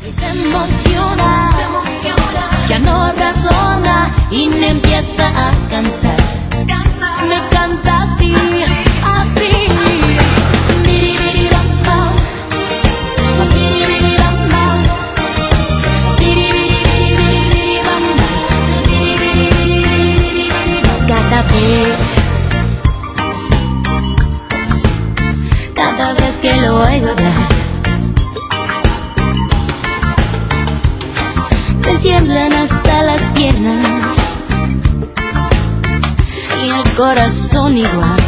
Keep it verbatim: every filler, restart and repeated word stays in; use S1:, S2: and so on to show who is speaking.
S1: Se emociona, se emociona, ya no razona y me empieza a cantar. Canta. Me canta así, así. Cada vez, cada vez que lo oigo hablar, me tiemblan hasta las piernas y el corazón igual.